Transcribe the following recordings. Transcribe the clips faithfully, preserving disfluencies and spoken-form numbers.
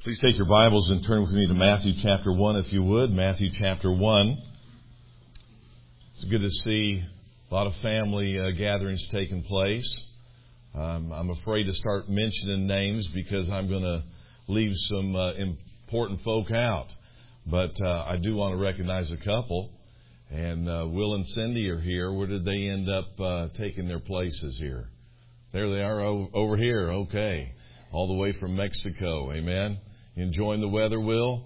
Please take your Bibles and turn with me to Matthew chapter one, if you would. Matthew chapter one. It's good to see a lot of family uh, gatherings taking place. Um, I'm afraid to start mentioning names because I'm going to leave some uh, important folk out. But uh, I do want to recognize a couple. And uh, Will and Cindy are here. Where did they end up uh, taking their places here? There they are o- over here. Okay. All the way from Mexico. Amen. You enjoying the weather, Will?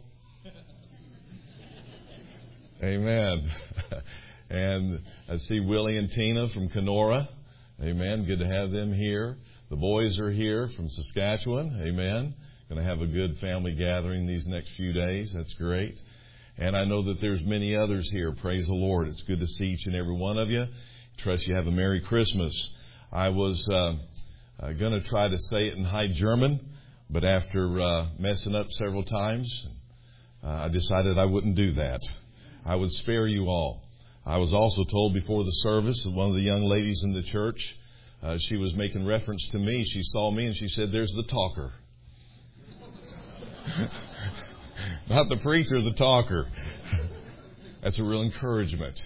Amen. And I see Willie and Tina from Kenora. Amen. Good to have them here. The boys are here from Saskatchewan. Amen. Going to have a good family gathering these next few days. That's great. And I know that there's many others here. Praise the Lord. It's good to see each and every one of you. Trust you have a Merry Christmas. I was uh, uh, going to try to say it in High German. But after uh, messing up several times, uh, I decided I wouldn't do that. I would spare you all. I was also told before the service that one of the young ladies in the church, uh, she was making reference to me. She saw me and she said, "There's the talker." Not the preacher, the talker. That's a real encouragement.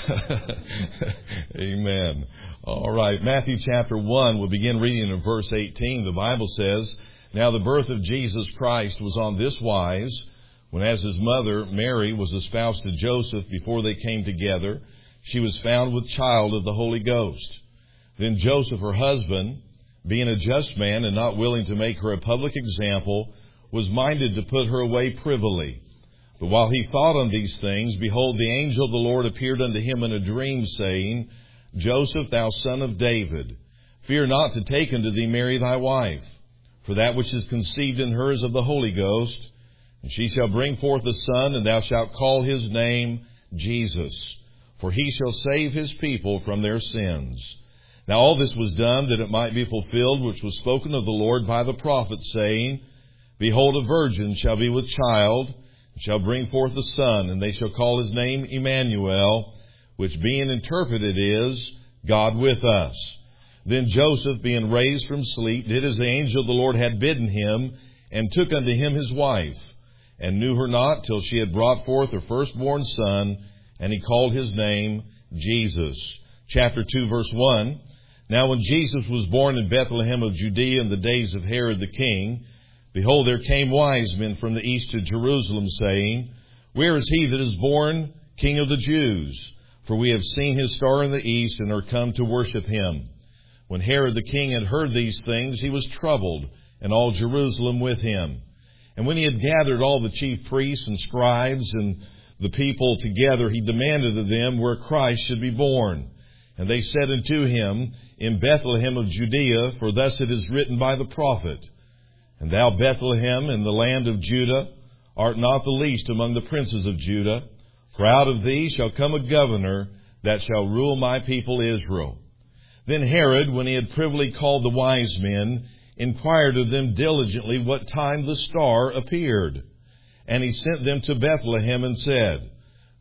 Amen. All right. Matthew chapter one, we'll begin reading in verse eighteen. The Bible says, "Now the birth of Jesus Christ was on this wise, when as his mother, Mary, was espoused to Joseph before they came together, she was found with child of the Holy Ghost. Then Joseph, her husband, being a just man and not willing to make her a public example, was minded to put her away privily. But while he thought on these things, behold, the angel of the Lord appeared unto him in a dream, saying, Joseph, thou son of David, fear not to take unto thee Mary thy wife. For that which is conceived in her is of the Holy Ghost, and she shall bring forth a son, and thou shalt call his name Jesus. For he shall save his people from their sins. Now all this was done that it might be fulfilled, which was spoken of the Lord by the prophet, saying, Behold, a virgin shall be with child, and shall bring forth a son, and they shall call his name Emmanuel, which being interpreted is, God with us. Then Joseph, being raised from sleep, did as the angel of the Lord had bidden him, and took unto him his wife, and knew her not till she had brought forth her firstborn son, and he called his name Jesus." Chapter two, verse one. "Now when Jesus was born in Bethlehem of Judea in the days of Herod the king, behold, there came wise men from the east to Jerusalem, saying, Where is he that is born King of the Jews? For we have seen his star in the east, and are come to worship him. When Herod the king had heard these things, he was troubled, and all Jerusalem with him. And when he had gathered all the chief priests and scribes and the people together, he demanded of them where Christ should be born. And they said unto him, In Bethlehem of Judea, for thus it is written by the prophet, And thou, Bethlehem, in the land of Judah, art not the least among the princes of Judah, for out of thee shall come a governor that shall rule my people Israel. Then Herod, when he had privily called the wise men, inquired of them diligently what time the star appeared. And he sent them to Bethlehem and said,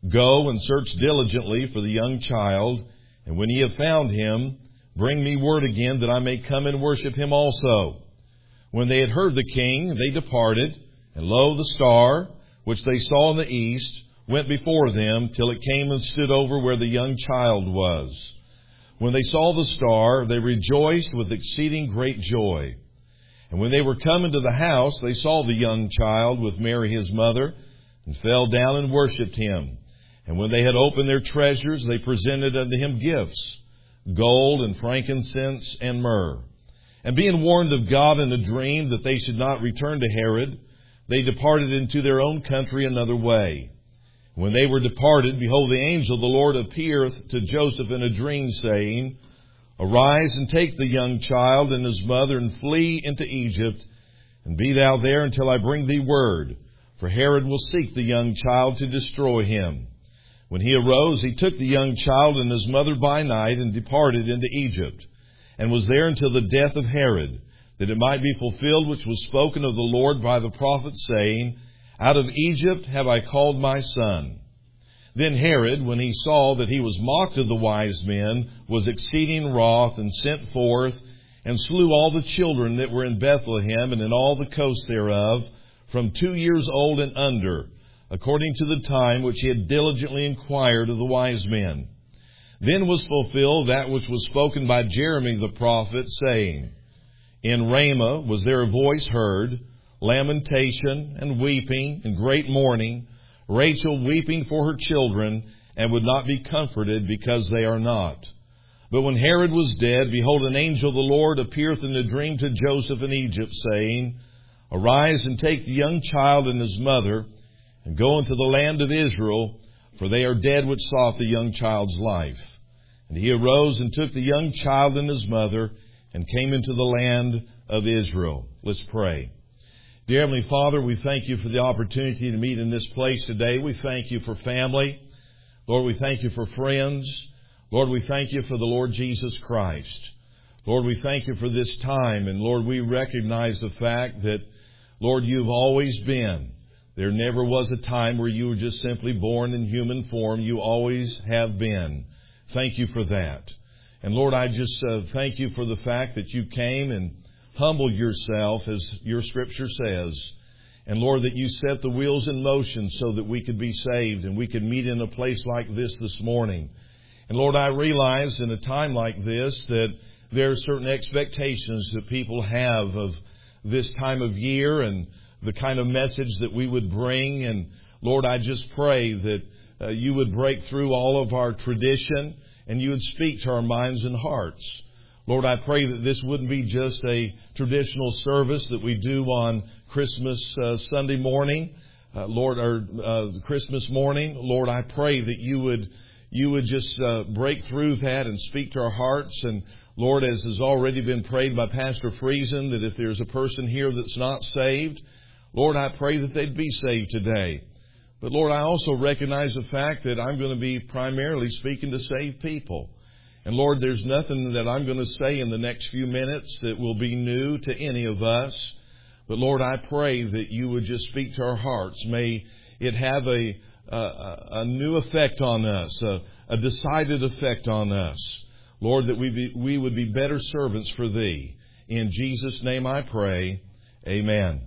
Go and search diligently for the young child, and when ye have found him, bring me word again that I may come and worship him also. When they had heard the king, they departed, and lo, the star, which they saw in the east, went before them till it came and stood over where the young child was. When they saw the star, they rejoiced with exceeding great joy. And when they were come into the house, they saw the young child with Mary his mother, and fell down and worshipped him. And when they had opened their treasures, they presented unto him gifts, gold and frankincense and myrrh. And being warned of God in a dream that they should not return to Herod, they departed into their own country another way. When they were departed, behold, the angel of the Lord appeareth to Joseph in a dream, saying, Arise and take the young child and his mother, and flee into Egypt, and be thou there until I bring thee word. For Herod will seek the young child to destroy him. When he arose, he took the young child and his mother by night, and departed into Egypt, and was there until the death of Herod, that it might be fulfilled which was spoken of the Lord by the prophet, saying, Out of Egypt have I called my son. Then Herod, when he saw that he was mocked of the wise men, was exceeding wroth, and sent forth, and slew all the children that were in Bethlehem and in all the coast thereof, from two years old and under, according to the time which he had diligently inquired of the wise men. Then was fulfilled that which was spoken by Jeremy the prophet, saying, In Ramah was there a voice heard, lamentation and weeping and great mourning, Rachel weeping for her children, and would not be comforted because they are not. But when Herod was dead, behold, an angel of the Lord appeareth in a dream to Joseph in Egypt, saying, Arise and take the young child and his mother, and go into the land of Israel, for they are dead which sought the young child's life. And he arose and took the young child and his mother, and came into the land of Israel. Let's pray. Dear Heavenly Father, we thank you for the opportunity to meet in this place today. We thank you for family. Lord, we thank you for friends. Lord, we thank you for the Lord Jesus Christ. Lord, we thank you for this time. And Lord, we recognize the fact that, Lord, you've always been. There never was a time where you were just simply born in human form. You always have been. Thank you for that. And Lord, I just uh, thank you for the fact that you came and humbled yourself, as your Scripture says. And Lord, that you set the wheels in motion so that we could be saved and we could meet in a place like this this morning. And Lord, I realize in a time like this that there are certain expectations that people have of this time of year and the kind of message that we would bring. And Lord, I just pray that uh, you would break through all of our tradition and you would speak to our minds and hearts. Lord, I pray that this wouldn't be just a traditional service that we do on Christmas uh, Sunday morning, uh, Lord, or uh, Christmas morning. Lord, I pray that you would you would just uh, break through that and speak to our hearts. And Lord, as has already been prayed by Pastor Friesen, that if there's a person here that's not saved, Lord, I pray that they'd be saved today. But Lord, I also recognize the fact that I'm going to be primarily speaking to saved people. And Lord, there's nothing that I'm going to say in the next few minutes that will be new to any of us. But Lord, I pray that you would just speak to our hearts. May it have a a, a new effect on us, a, a decided effect on us. Lord, that we be, we would be better servants for Thee. In Jesus' name I pray. Amen.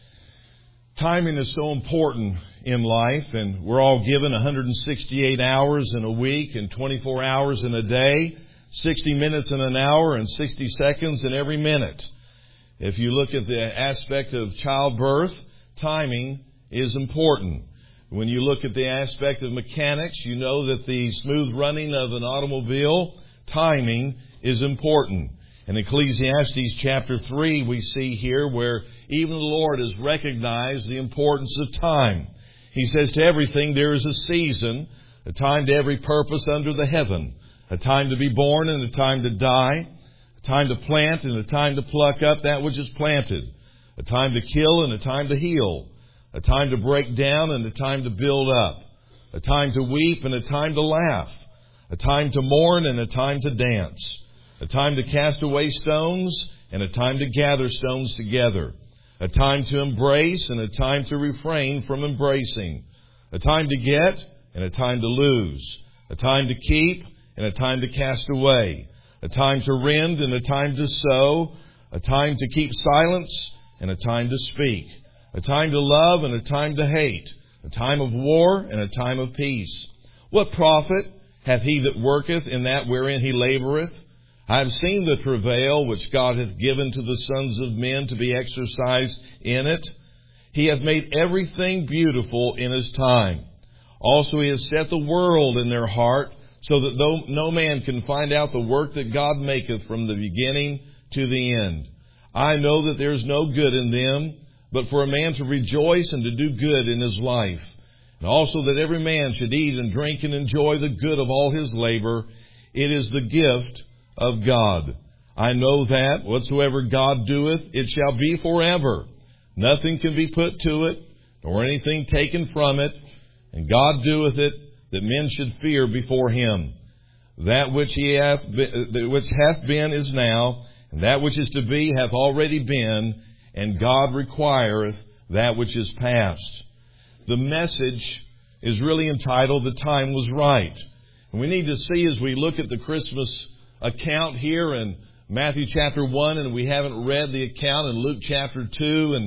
Timing is so important in life, and we're all given one hundred sixty-eight hours in a week and twenty-four hours in a day, sixty minutes in an hour and sixty seconds in every minute. If you look at the aspect of childbirth, timing is important. When you look at the aspect of mechanics, you know that the smooth running of an automobile, timing is important. In Ecclesiastes chapter three, we see here where even the Lord has recognized the importance of time. He says, to everything there is a season, a time to every purpose under the heaven, a time to be born and a time to die, a time to plant and a time to pluck up that which is planted, a time to kill and a time to heal, a time to break down and a time to build up, a time to weep and a time to laugh, a time to mourn and a time to dance, a time to cast away stones and a time to gather stones together, a time to embrace and a time to refrain from embracing, a time to get and a time to lose, a time to keep and a time to cast away, a time to rend and a time to sow, a time to keep silence and a time to speak, a time to love and a time to hate, a time of war and a time of peace. What profit hath he that worketh in that wherein he laboureth? I have seen the travail which God hath given to the sons of men to be exercised in it. He hath made everything beautiful in His time. Also He has set the world in their heart, so that though no man can find out the work that God maketh from the beginning to the end. I know that there is no good in them, but for a man to rejoice and to do good in his life. And also that every man should eat and drink and enjoy the good of all his labor. It is the gift of God. I know that whatsoever God doeth, it shall be forever. Nothing can be put to it, nor anything taken from it. And God doeth it, that men should fear before Him. That which He hath been, which hath been is now, and that which is to be hath already been, and God requireth that which is past. The message is really entitled, The Time Was Right. And we need to see, as we look at the Christmas account here in Matthew chapter one, and we haven't read the account in Luke chapter two, and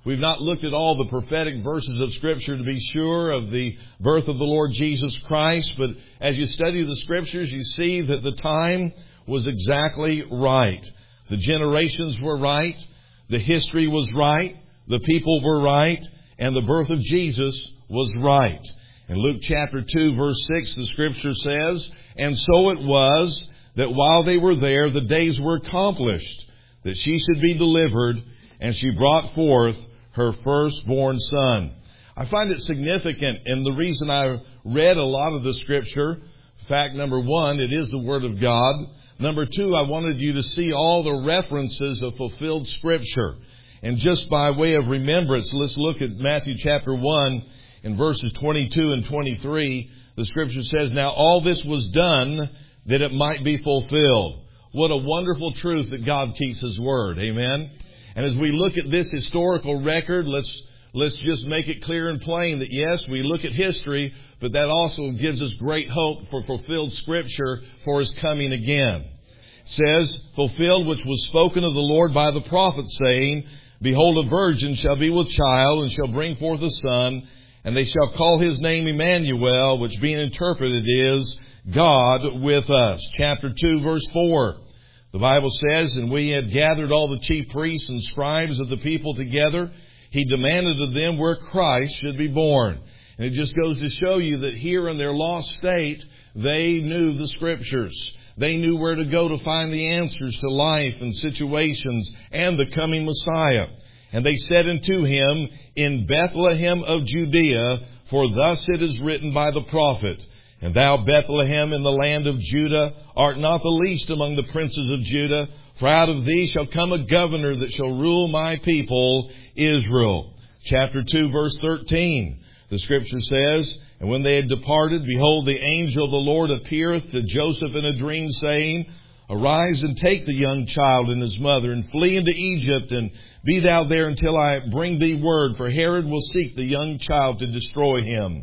We've not looked at all the prophetic verses of Scripture to be sure of the birth of the Lord Jesus Christ. But as you study the Scriptures, you see that the time was exactly right. The generations were right. The history was right. The people were right. And the birth of Jesus was right. In Luke chapter two, verse six, the Scripture says, "And so it was that while they were there, the days were accomplished, that she should be delivered, and she brought forth her firstborn son." I find it significant, and the reason I read a lot of the Scripture, fact number one, it is the Word of God. Number two, I wanted you to see all the references of fulfilled Scripture. And just by way of remembrance, let's look at Matthew chapter one in verses twenty-two and twenty-three. The Scripture says, "Now all this was done that it might be fulfilled." What a wonderful truth that God keeps His Word. Amen. And as we look at this historical record, let's let's just make it clear and plain that yes, we look at history, but that also gives us great hope for fulfilled Scripture for His coming again. It says, "Fulfilled which was spoken of the Lord by the prophet, saying, Behold, a virgin shall be with child, and shall bring forth a son, and they shall call his name Emmanuel," which being interpreted is God with us. Chapter two, verse four. The Bible says, "And we had gathered all the chief priests and scribes of the people together. He demanded of them where Christ should be born." And it just goes to show you that here in their lost state, they knew the Scriptures. They knew where to go to find the answers to life and situations and the coming Messiah. "And they said unto him, In Bethlehem of Judea, for thus it is written by the prophet, And thou, Bethlehem, in the land of Judah, art not the least among the princes of Judah, for out of thee shall come a governor that shall rule my people, Israel." Chapter two, verse thirteen. The Scripture says, "And when they had departed, behold, the angel of the Lord appeareth to Joseph in a dream, saying, Arise and take the young child and his mother, and flee into Egypt, and be thou there until I bring thee word, for Herod will seek the young child to destroy him.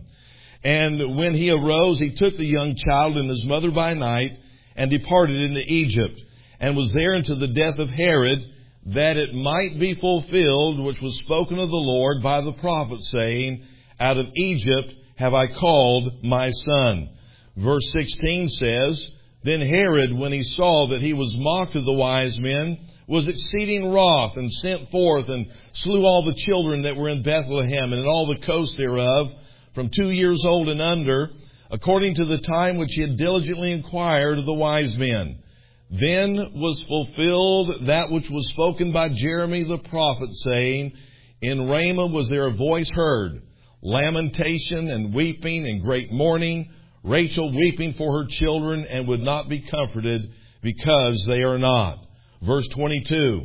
And when he arose, he took the young child and his mother by night, and departed into Egypt, and was there until the death of Herod, that it might be fulfilled which was spoken of the Lord by the prophet, saying, Out of Egypt have I called my son." Verse sixteen says, "Then Herod, when he saw that he was mocked of the wise men, was exceeding wroth, and sent forth and slew all the children that were in Bethlehem and in all the coast thereof, from two years old and under, according to the time which he had diligently inquired of the wise men. Then was fulfilled that which was spoken by Jeremy the prophet, saying, In Ramah was there a voice heard, lamentation and weeping and great mourning, Rachel weeping for her children, and would not be comforted, because they are not." Verse twenty-two.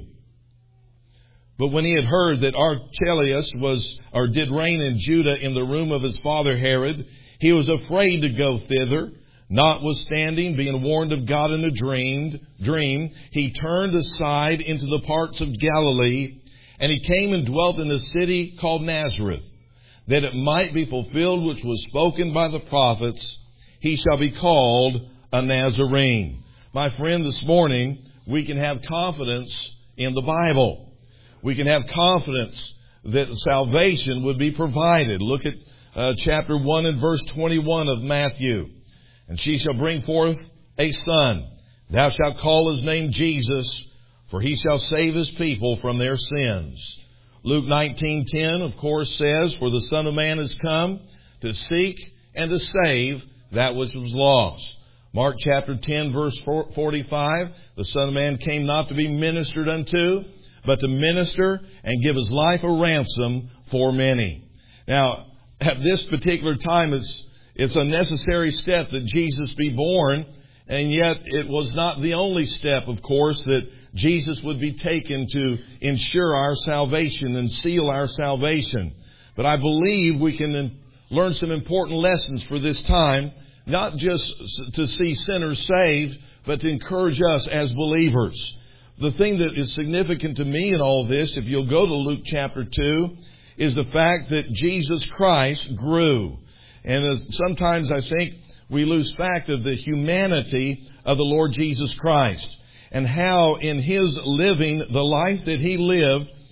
"But when he had heard that Archelaus was, or did reign in Judah in the room of his father Herod, he was afraid to go thither. Notwithstanding, being warned of God in a dream, dream, he turned aside into the parts of Galilee, and he came and dwelt in a city called Nazareth, that it might be fulfilled which was spoken by the prophets, He shall be called a Nazarene." My friend, this morning, we can have confidence in the Bible. We can have confidence that salvation would be provided. Look at uh, chapter one and verse twenty-one of Matthew. "And she shall bring forth a son. Thou shalt call his name Jesus, for he shall save his people from their sins." Luke nineteen ten, of course, says, "For the Son of Man is come to seek and to save that which was lost." Mark chapter ten, verse forty-five, "The Son of Man came not to be ministered unto, but to minister and give his life a ransom for many." Now, at this particular time, it's it's a necessary step that Jesus be born, and yet it was not the only step, of course, that Jesus would be taken to ensure our salvation and seal our salvation. But I believe we can learn some important lessons for this time, not just to see sinners saved, but to encourage us as believers. The thing that is significant to me in all this, if you'll go to Luke chapter two, is the fact that Jesus Christ grew. And sometimes I think we lose fact of the humanity of the Lord Jesus Christ, and how in His living the life that He lived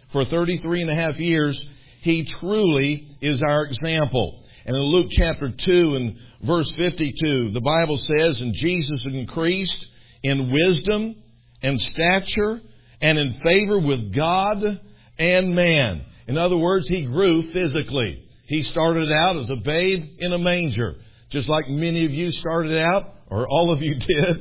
for thirty-three and a half years, He truly is our example. And in Luke chapter two and verse fifty-two, the Bible says, and Jesus increased in wisdom and stature and in favor with God and man. In other words, He grew physically. He started out as a babe in a manger, just like many of you started out, or all of you did,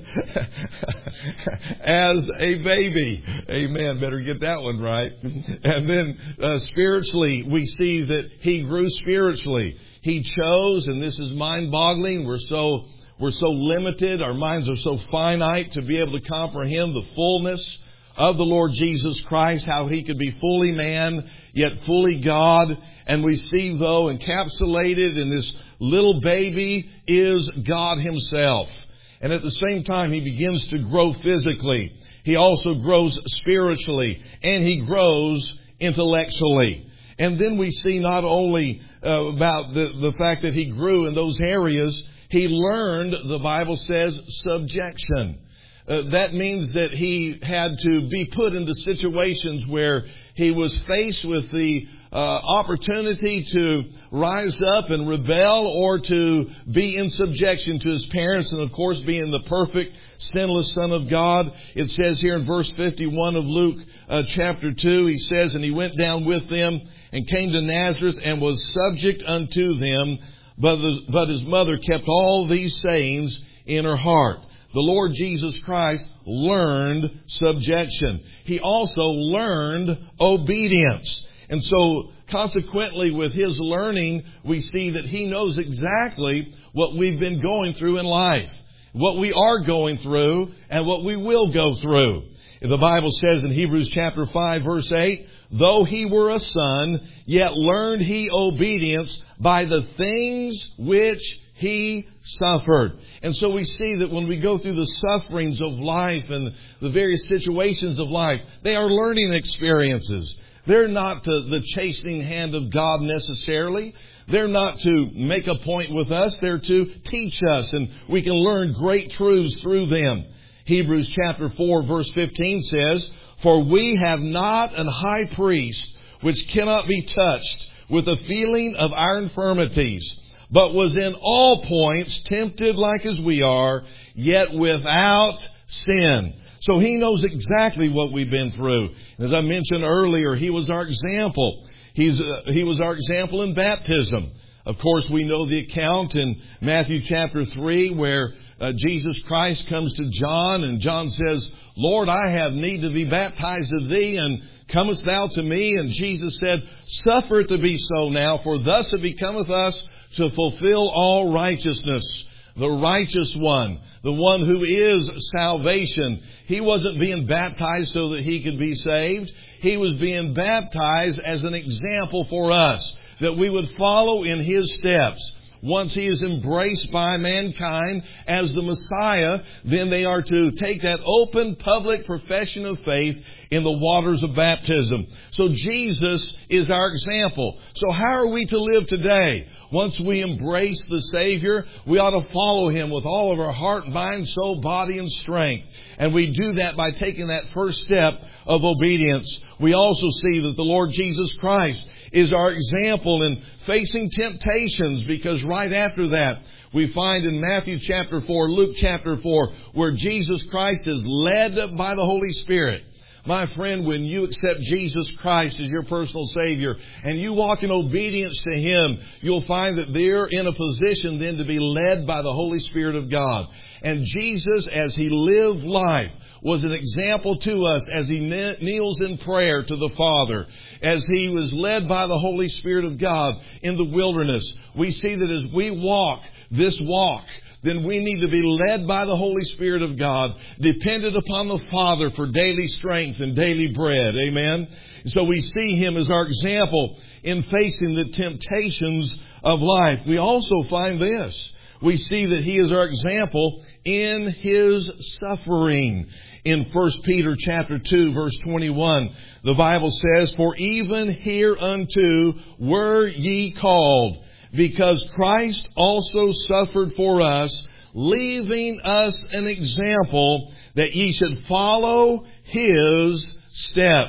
as a baby. Amen. Better get that one right. And then uh, spiritually, we see that He grew spiritually. He chose, and this is mind-boggling. We're so we're so limited. Our minds are so finite to be able to comprehend the fullness of the Lord Jesus Christ, how He could be fully man, yet fully God. And we see, though, encapsulated in this little baby is God Himself. And at the same time, He begins to grow physically. He also grows spiritually, and He grows intellectually. And then we see not only uh, about the, the fact that He grew in those areas, He learned, the Bible says, subjection. Uh, that means that He had to be put into situations where He was faced with the uh, opportunity to rise up and rebel, or to be in subjection to His parents, and of course being the perfect, sinless Son of God. It says here in verse fifty-one of Luke uh, chapter two, He says, and He went down with them and came to Nazareth and was subject unto them, but, the, but His mother kept all these sayings in her heart. The Lord Jesus Christ learned subjection. He also learned obedience. And so, consequently, with His learning, we see that He knows exactly what we've been going through in life, what we are going through, and what we will go through. The Bible says in Hebrews chapter five, verse eight, though He were a son, yet learned He obedience by the things which He suffered. And so we see that when we go through the sufferings of life and the various situations of life, they are learning experiences. They're not to the chastening hand of God necessarily. They're not to make a point with us. They're to teach us, and we can learn great truths through them. Hebrews chapter four, verse fifteen says, for we have not an high priest which cannot be touched with the feeling of our infirmities, but was in all points tempted like as we are, yet without sin. So He knows exactly what we've been through. As I mentioned earlier, He was our example. He's, uh, he was our example in baptism. Of course, we know the account in Matthew chapter three where uh, Jesus Christ comes to John, and John says, Lord, I have need to be baptized of Thee, and comest Thou to me? And Jesus said, suffer it to be so now, for thus it becometh us to fulfill all righteousness. The righteous one, the one who is salvation. He wasn't being baptized so that He could be saved. He was being baptized as an example for us, that we would follow in His steps. Once He is embraced by mankind as the Messiah, then they are to take that open public profession of faith in the waters of baptism. So Jesus is our example. So how are we to live today? Once we embrace the Savior, we ought to follow Him with all of our heart, mind, soul, body, and strength. And we do that by taking that first step of obedience. We also see that the Lord Jesus Christ is our example in facing temptations, because right after that, we find in Matthew chapter four, Luke chapter four, where Jesus Christ is led by the Holy Spirit. My friend, when you accept Jesus Christ as your personal Savior and you walk in obedience to Him, you'll find that they're in a position then to be led by the Holy Spirit of God. And Jesus, as He lived life, was an example to us as He kneels in prayer to the Father, as He was led by the Holy Spirit of God in the wilderness. We see that as we walk this walk, then we need to be led by the Holy Spirit of God, dependent upon the Father for daily strength and daily bread. Amen. So we see Him as our example in facing the temptations of life. We also find this. We see that He is our example in His suffering. In First Peter chapter two, verse twenty-one, the Bible says, for even hereunto were ye called, because Christ also suffered for us, leaving us an example that ye should follow His steps.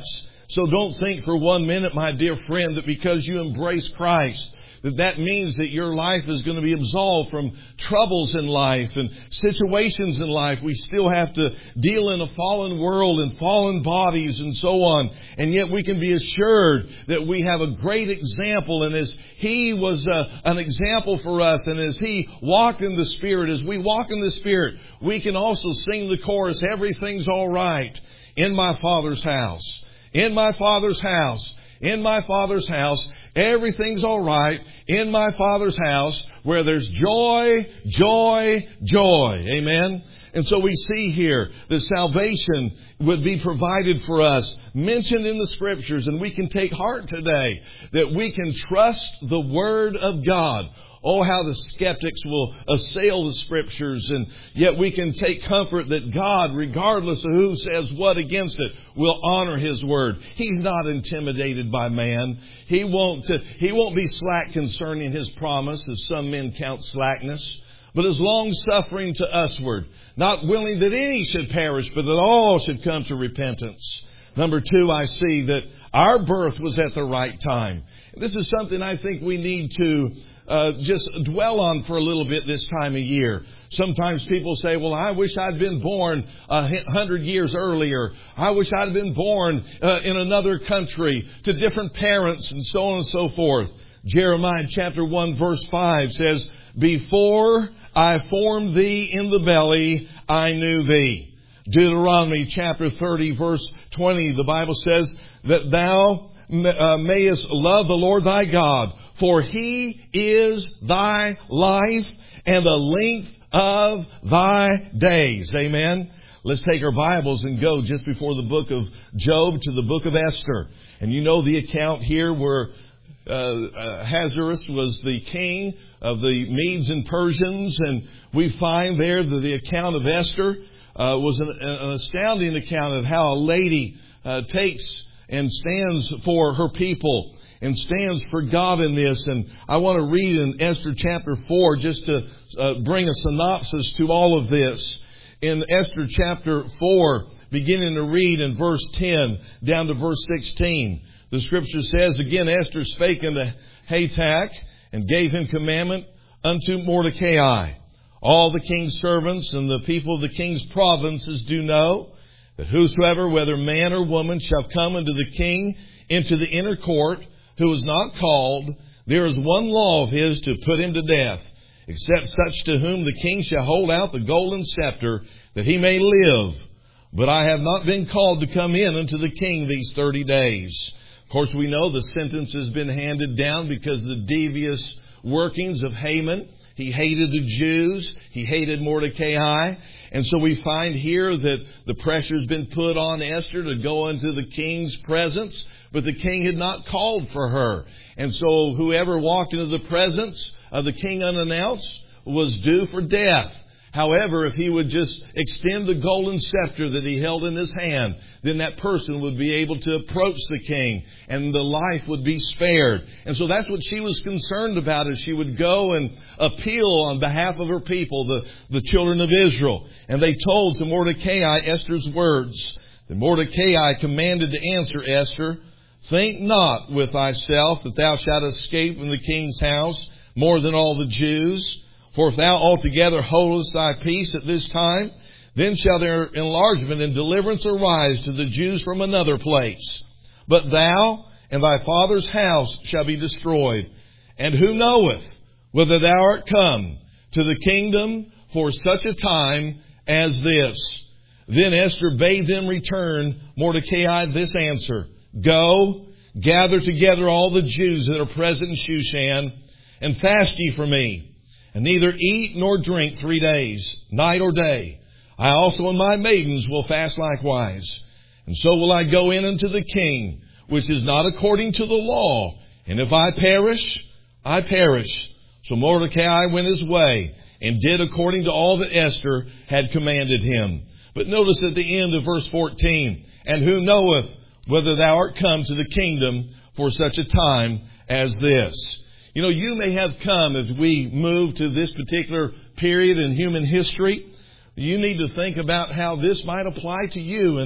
So don't think for one minute, my dear friend, that because you embrace Christ, that that means that your life is going to be absolved from troubles in life and situations in life. We still have to deal in a fallen world and fallen bodies and so on. And yet we can be assured that we have a great example. And as He was a, an example for us, and as He walked in the Spirit, as we walk in the Spirit, we can also sing the chorus, everything's all right in my Father's house. In my Father's house. In my Father's house. Everything's all right in my Father's house where there's joy, joy, joy. Amen? And so we see here that salvation would be provided for us, mentioned in the Scriptures, and we can take heart today that we can trust the Word of God. Oh, how the skeptics will assail the Scriptures, and yet we can take comfort that God, regardless of who says what against it, will honor His Word. He's not intimidated by man. He won't, he won't be slack concerning His promise, as some men count slackness, but is long-suffering to usward, not willing that any should perish, but that all should come to repentance. Number two, I see that our birth was at the right time. This is something I think we need to Uh, just dwell on for a little bit this time of year. Sometimes people say, well, I wish I'd been born a hundred years earlier. I wish I'd been born uh, in another country to different parents and so on and so forth. Jeremiah chapter one verse five says, before I formed thee in the belly, I knew thee. Deuteronomy chapter thirty verse twenty, the Bible says that thou uh, mayest love the Lord thy God, for He is thy life and the length of thy days. Amen. Let's take our Bibles and go just before the book of Job to the book of Esther. And you know the account here where uh, uh, Ahasuerus was the king of the Medes and Persians. And we find there that the account of Esther uh, was an, an astounding account of how a lady uh, takes and stands for her people and stands for God in this. And I want to read in Esther chapter four just to uh, bring a synopsis to all of this. In Esther chapter four, beginning to read in verse ten down to verse sixteen, the Scripture says, again, Esther spake unto Hatach and gave him commandment unto Mordecai. All the king's servants and the people of the king's provinces do know that whosoever, whether man or woman, shall come unto the king into the inner court, who is not called, there is one law of his to put him to death, except such to whom the king shall hold out the golden scepter, that he may live. But I have not been called to come in unto the king these thirty days. Of course, we know the sentence has been handed down because of the devious workings of Haman. He hated the Jews. He hated Mordecai. And so we find here that the pressure has been put on Esther to go into the king's presence, but the king had not called for her. And so whoever walked into the presence of the king unannounced was due for death. However, if he would just extend the golden scepter that he held in his hand, then that person would be able to approach the king and the life would be spared. And so that's what she was concerned about, as she would go and appeal on behalf of her people, the, the children of Israel. And they told to Mordecai Esther's words. Then Mordecai commanded to answer Esther, think not with thyself that thou shalt escape from the king's house more than all the Jews. For if thou altogether holdest thy peace at this time, then shall their enlargement and deliverance arise to the Jews from another place. But thou and thy father's house shall be destroyed. And who knoweth whether thou art come to the kingdom for such a time as this? Then Esther bade them return Mordecai this answer. Go, gather together all the Jews that are present in Shushan, and fast ye for me. And neither eat nor drink three days, night or day. I also and my maidens will fast likewise. And so will I go in unto the king, which is not according to the law. And if I perish, I perish. So Mordecai went his way and did according to all that Esther had commanded him. But notice at the end of verse fourteen, and who knoweth whether thou art come to the kingdom for such a time as this? You know, you may have come, as we move to this particular period in human history, you need to think about how this might apply to you. And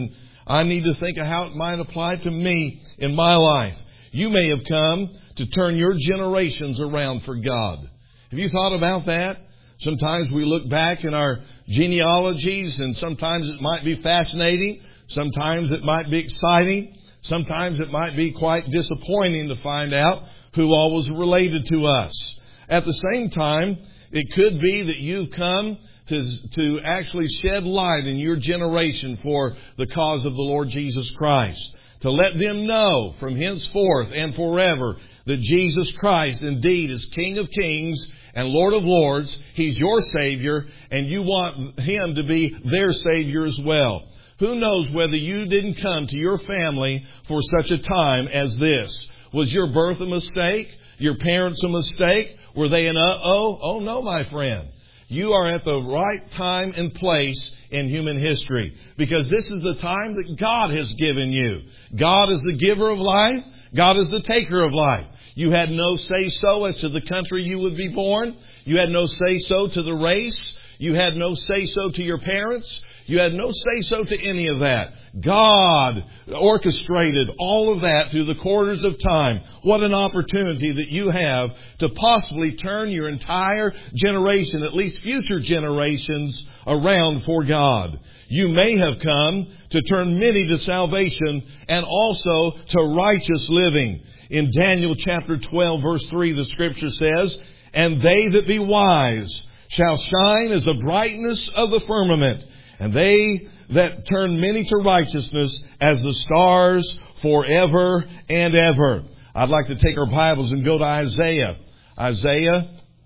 I need to think of how it might apply to me in my life. You may have come to turn your generations around for God. Have you thought about that? Sometimes we look back in our genealogies, and sometimes it might be fascinating. Sometimes it might be exciting. Sometimes it might be quite disappointing to find out who all was related to us. At the same time, it could be that you've come to, to actually shed light in your generation for the cause of the Lord Jesus Christ. To let them know from henceforth and forever that Jesus Christ indeed is King of Kings and Lord of Lords. He's your Savior, and you want Him to be their Savior as well. Who knows whether you didn't come to your family for such a time as this? Was your birth a mistake? Your parents a mistake? Were they an uh-oh? Oh no, my friend. You are at the right time and place in human history, because this is the time that God has given you. God is the giver of life. God is the taker of life. You had no say-so as to the country you would be born. You had no say-so to the race. You had no say-so to your parents. You had no say-so to any of that. God orchestrated all of that through the quarters of time. What an opportunity that you have to possibly turn your entire generation, at least future generations, around for God. You may have come to turn many to salvation and also to righteous living. In Daniel chapter twelve, verse three, the Scripture says, "And they that be wise shall shine as the brightness of the firmament, and they that turn many to righteousness as the stars forever and ever." I'd like to take our Bibles and go to Isaiah. Isaiah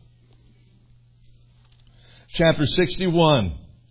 chapter sixty-one.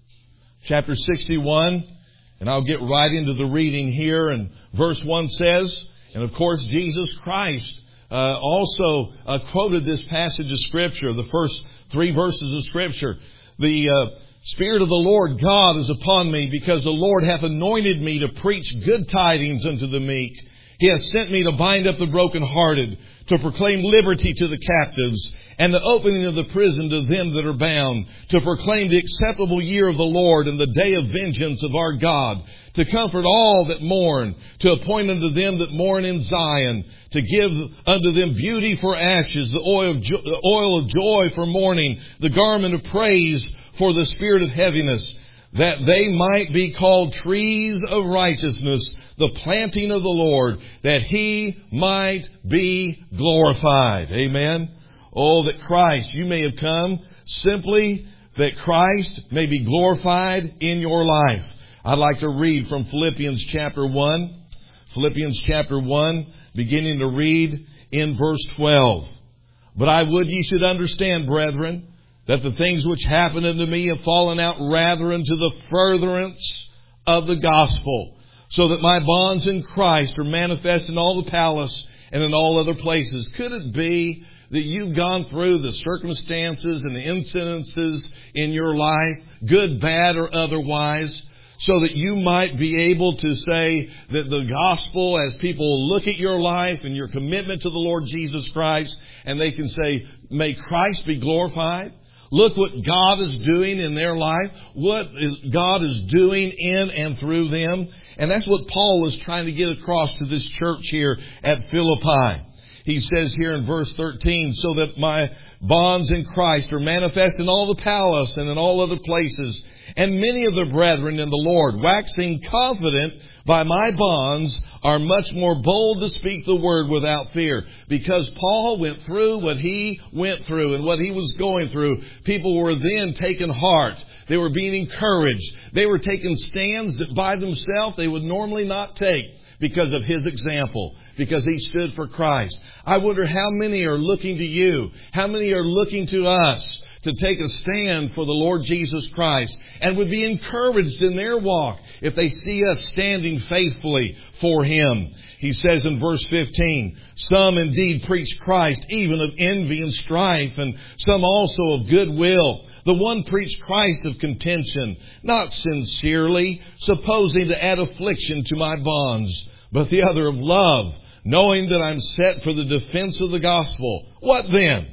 Chapter sixty-one. And I'll get right into the reading here. And verse one says, and of course Jesus Christ uh, also uh, quoted this passage of Scripture, the first three verses of Scripture. The uh, Spirit of the Lord God is upon me, because the Lord hath anointed me to preach good tidings unto the meek. He hath sent me to bind up the brokenhearted, to proclaim liberty to the captives, and the opening of the prison to them that are bound, to proclaim the acceptable year of the Lord and the day of vengeance of our God, to comfort all that mourn, to appoint unto them that mourn in Zion, to give unto them beauty for ashes, the oil of, jo- the oil of joy for mourning, the garment of praise for the spirit of heaviness, that they might be called trees of righteousness, the planting of the Lord, that He might be glorified. Amen. Oh, that Christ, you may have come simply that Christ may be glorified in your life. I'd like to read from Philippians chapter one. Philippians chapter one, beginning to read in verse twelve. "But I would ye should understand, brethren, that the things which happened unto me have fallen out rather unto the furtherance of the gospel, so that my bonds in Christ are manifest in all the palace and in all other places." Could it be that you've gone through the circumstances and the incidences in your life, good, bad, or otherwise, so that you might be able to say that the gospel, as people look at your life and your commitment to the Lord Jesus Christ, and they can say, "May Christ be glorified"? Look what God is doing in their life, what God is doing in and through them. And that's what Paul is trying to get across to this church here at Philippi. He says here in verse thirteen, "So that my bonds in Christ are manifest in all the palace and in all other places. And many of the brethren in the Lord, waxing confident by my bonds, are much more bold to speak the word without fear." Because Paul went through what he went through and what he was going through, people were then taking heart. They were being encouraged. They were taking stands that by themselves they would normally not take because of his example, because he stood for Christ. I wonder how many are looking to you, how many are looking to us to take a stand for the Lord Jesus Christ and would be encouraged in their walk if they see us standing faithfully for Him. He says in verse fifteen, "Some indeed preach Christ even of envy and strife, and some also of goodwill. The one preached Christ of contention, not sincerely, supposing to add affliction to my bonds, but the other of love, knowing that I'm set for the defense of the gospel. What then?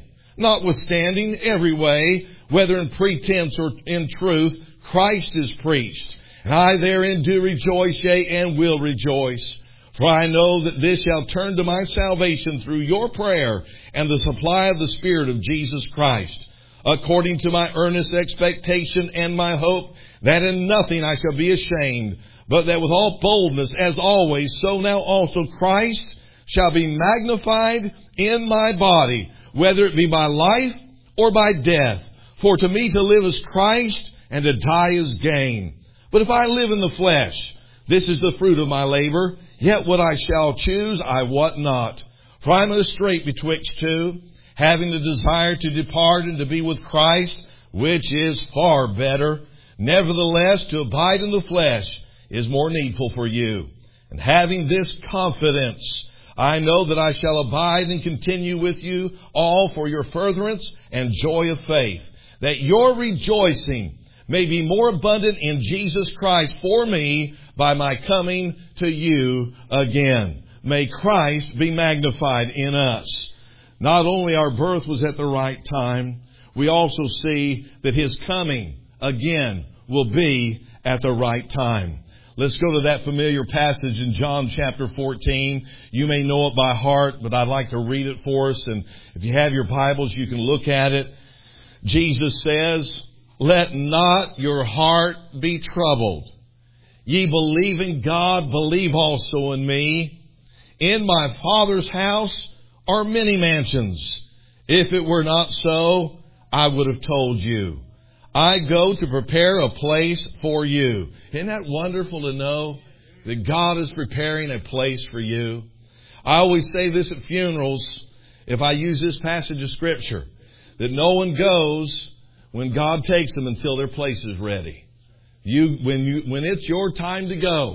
Notwithstanding every way, whether in pretense or in truth, Christ is preached. And I therein do rejoice, yea, and will rejoice. For I know that this shall turn to my salvation through your prayer and the supply of the Spirit of Jesus Christ, according to my earnest expectation and my hope, that in nothing I shall be ashamed, but that with all boldness, as always, so now also Christ shall be magnified in my body, whether it be by life or by death. For to me to live is Christ, and to die is gain. But if I live in the flesh, this is the fruit of my labor. Yet what I shall choose, I wot not. For I am in a strait betwixt two, having the desire to depart and to be with Christ, which is far better. Nevertheless, to abide in the flesh is more needful for you. And having this confidence, I know that I shall abide and continue with you all for your furtherance and joy of faith, that your rejoicing may be more abundant in Jesus Christ for me by my coming to you again. May Christ be magnified in us. Not only our birth was at the right time, we also see that His coming again will be at the right time. Let's go to that familiar passage in John chapter fourteen. You may know it by heart, but I'd like to read it for us. And if you have your Bibles, you can look at it. Jesus says, "Let not your heart be troubled. Ye believe in God, believe also in me. In my Father's house are many mansions. If it were not so, I would have told you. I go to prepare a place for you." Isn't that wonderful to know that God is preparing a place for you? I always say this at funerals, if I use this passage of Scripture, that no one goes when God takes them until their place is ready. You, when you, when it's your time to go,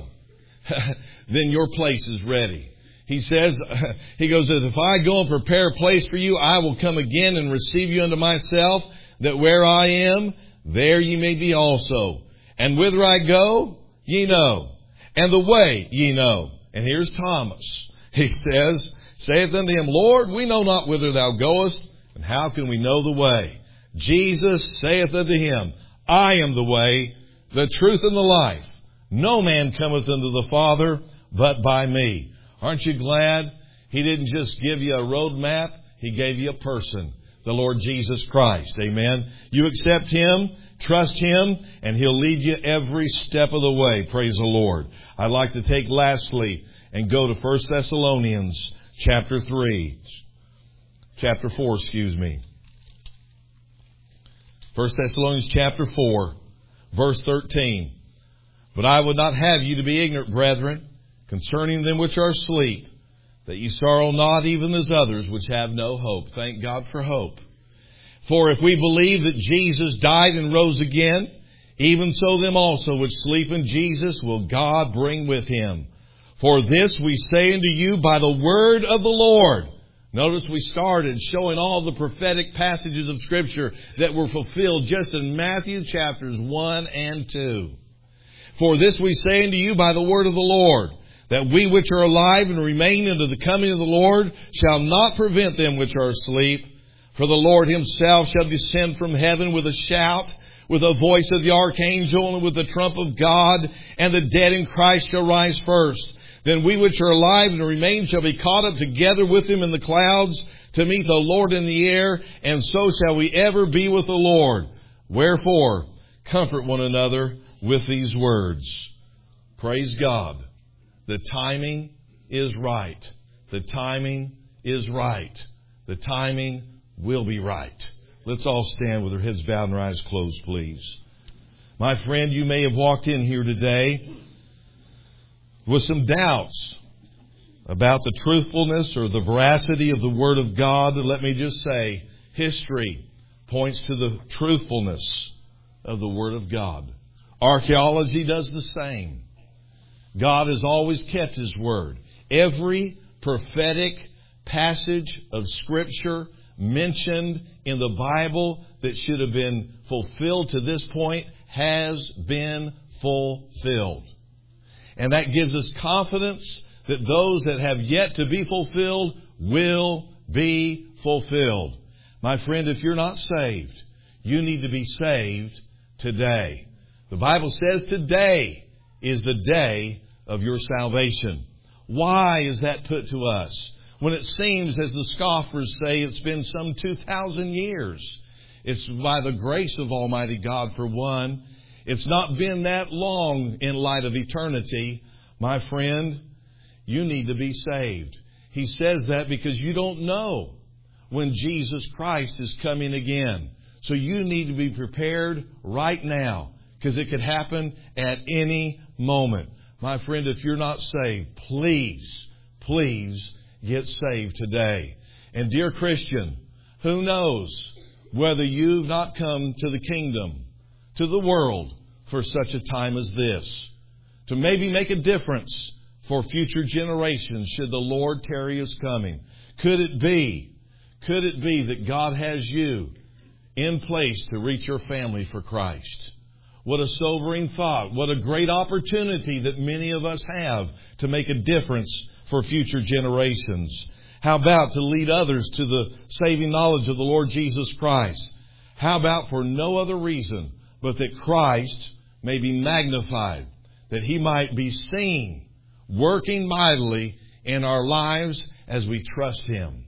then your place is ready. He says, he goes, that if I go and prepare a place for you, I will come again and receive you unto myself, that where I am, there ye may be also. And whither I go, ye know. And the way ye know. And here's Thomas. He says, saith unto him, Lord, we know not whither thou goest, and how can we know the way? Jesus saith unto him, I am the way, the truth, and the life. No man cometh unto the Father but by me. Aren't you glad He didn't just give you a road map? He gave you a person, the Lord Jesus Christ. Amen. You accept Him, trust Him, and He'll lead you every step of the way. Praise the Lord. I'd like to take lastly and go to First Thessalonians chapter three. Chapter four, excuse me. First Thessalonians chapter four, verse thirteen. But I would not have you to be ignorant, brethren, concerning them which are asleep, that ye sorrow not even as others which have no hope. Thank God for hope. For if we believe that Jesus died and rose again, even so them also which sleep in Jesus will God bring with Him. For this we say unto you by the word of the Lord. Notice we started showing all the prophetic passages of Scripture that were fulfilled just in Matthew chapters one and two. For this we say unto you by the word of the Lord, that we which are alive and remain unto the coming of the Lord shall not prevent them which are asleep. For the Lord Himself shall descend from heaven with a shout, with the voice of the archangel, and with the trump of God, and the dead in Christ shall rise first. Then we which are alive and remain shall be caught up together with Him in the clouds to meet the Lord in the air, and so shall we ever be with the Lord. Wherefore, comfort one another with these words. Praise God. The timing is right. The timing is right. The timing will be right. Let's all stand with our heads bowed and our eyes closed, please. My friend, you may have walked in here today with some doubts about the truthfulness or the veracity of the Word of God. And let me just say, history points to the truthfulness of the Word of God. Archaeology does the same. God has always kept His Word. Every prophetic passage of Scripture mentioned in the Bible that should have been fulfilled to this point has been fulfilled. And that gives us confidence that those that have yet to be fulfilled will be fulfilled. My friend, if you're not saved, you need to be saved today. The Bible says today is the day of your salvation. Why is that put to us? When it seems, as the scoffers say, it's been some two thousand years. It's by the grace of Almighty God, for one. It's not been that long in light of eternity. My friend, you need to be saved. He says that because you don't know when Jesus Christ is coming again. So you need to be prepared right now, because it could happen at any moment. My friend, if you're not saved, please, please get saved today. And dear Christian, who knows whether you've not come to the kingdom, to the world, for such a time as this, to maybe make a difference for future generations should the Lord tarry His coming. Could it be, could it be that God has you in place to reach your family for Christ? What a sobering thought. What a great opportunity that many of us have to make a difference for future generations. How about to lead others to the saving knowledge of the Lord Jesus Christ? How about for no other reason but that Christ may be magnified, that He might be seen working mightily in our lives as we trust Him.